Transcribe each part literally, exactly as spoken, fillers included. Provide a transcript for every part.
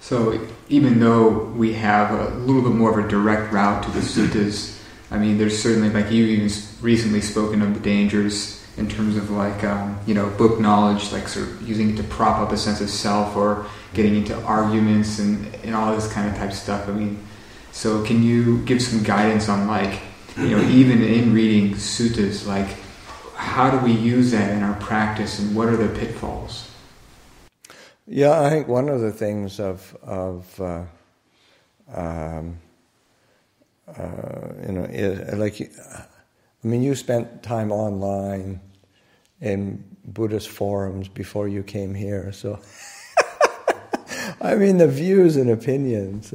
So even though we have a little bit more of a direct route to the suttas, I mean, there's certainly, like you even recently spoken of the dangers in terms of like, um, you know, book knowledge, like sort of using it to prop up a sense of self or getting into arguments and, and all this kind of type of stuff. I mean, so can you give some guidance on like, you know, even in reading suttas, like how do we use that in our practice and what are the pitfalls? Yeah, I think one of the things of, of uh, um, uh, you know, is, like, I mean, you spent time online in Buddhist forums before you came here, so I mean, the views and opinions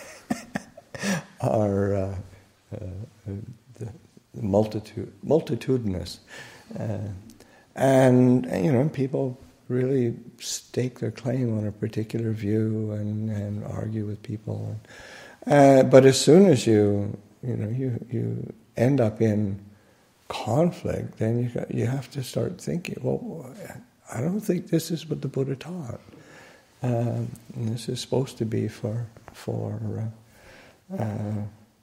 are uh, uh, the multitude, multitudinous, uh, and you know, people really stake their claim on a particular view and, and argue with people. Uh, but as soon as you, you know, you you end up in conflict, then you got, you have to start thinking, well, I don't think this is what the Buddha taught. Um, and this is supposed to be for for uh, uh,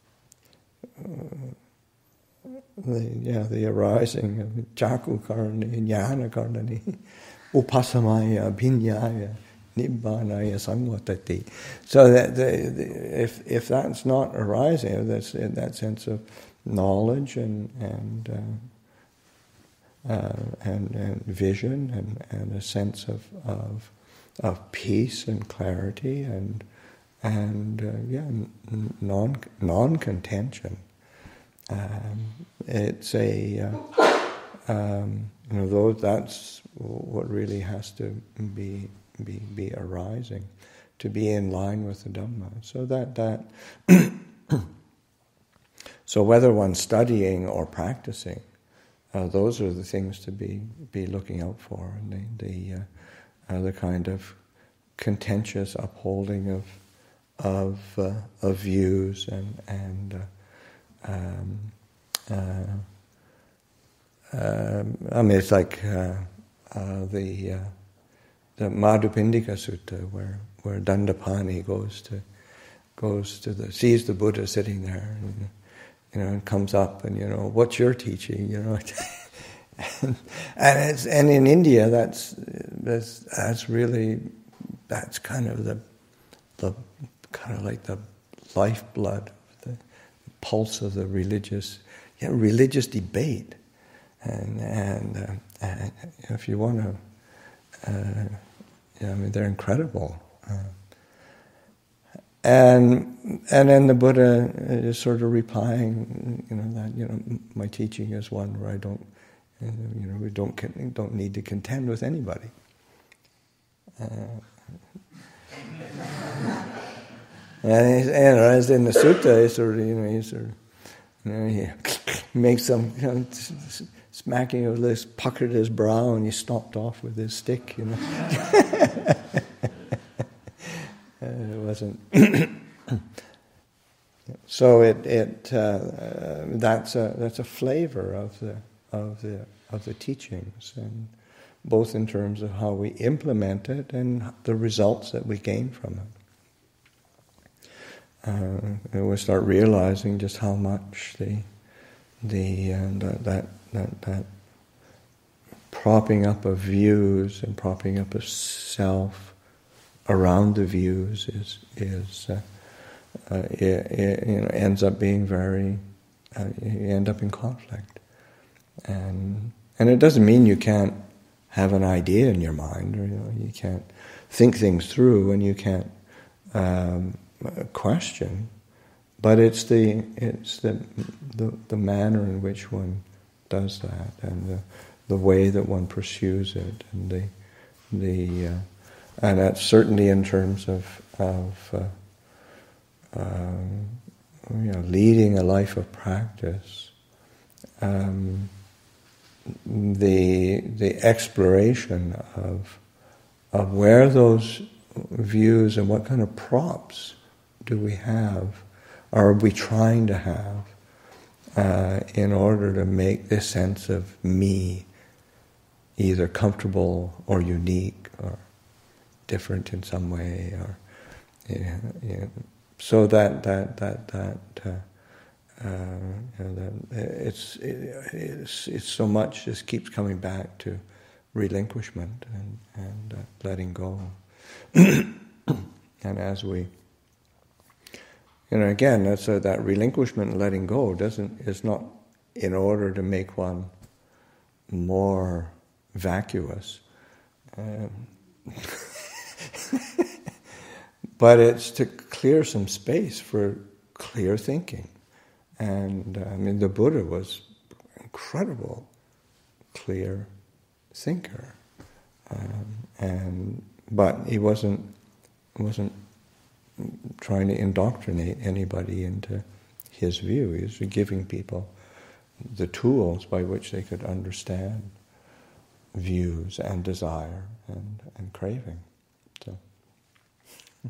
the yeah the arising of Jaku Karani, Jnana Karani, Upasamaya, Bhinyaya, Nibbanaya, Samvatati. So that the, the, if if that's not arising, that's in that sense of knowledge and and uh, uh, and, and vision and, and a sense of of of peace and clarity and and uh, yeah non non contention. Um, it's a uh, um, you know those that's what really has to be be be arising, to be in line with the Dhamma. So that that so whether one's studying or practicing, uh, those are the things to be be looking out for, and the the, uh, uh, the kind of contentious upholding of of uh, of views and and uh, um, uh, um, I mean it's like uh, uh, the uh, the Madhupindika Sutta where where Dandapani goes to goes to the sees the Buddha sitting there and, you know, and comes up and, you know, what's your teaching, you know? and, and it's and in India that's that's that's really that's kind of the the kind of like the lifeblood, the pulse of the religious yeah, religious debate, and and, uh, and if you want to, uh, yeah, I mean they're incredible. Uh, And and then the Buddha is sort of replying, you know, that, you know, my teaching is one where I don't, you know, we don't don't need to contend with anybody. Uh, and, he's, and as in the sutta, he sort of, you know, he sort of, you know, he makes some, you know, smacking of this, puckered his brow, and he stomped off with his stick, you know. Uh, it wasn't. So it it uh, uh, that's a that's a flavor of the of the of the teachings, and both in terms of how we implement it and the results that we gain from it. Uh, and we start realizing just how much the the uh, that, that that that propping up of views and propping up of self around the views is is uh, uh, it, it, you know, ends up being very uh, you end up in conflict, and and it doesn't mean you can't have an idea in your mind, or you know, you can't think things through and you can't um, question, but it's the it's the, the the manner in which one does that and the the way that one pursues it and the the uh, and that's certainly in terms of of uh, um, you know, leading a life of practice. Um, the the exploration of of where those views and what kind of props do we have, or are we trying to have, uh, in order to make this sense of me either comfortable or unique or different in some way, or yeah, yeah. So that that that that uh, uh, you know, that it's it, it's it's so much just keeps coming back to relinquishment and and uh, letting go, and as we, you know, again, that's a, that relinquishment and letting go doesn't is not in order to make one more vacuous. Um, but it's to clear some space for clear thinking. And uh, I mean, the Buddha was an incredible, clear thinker. Um, and but he wasn't wasn't trying to indoctrinate anybody into his view. He was giving people the tools by which they could understand views and desire and, and craving.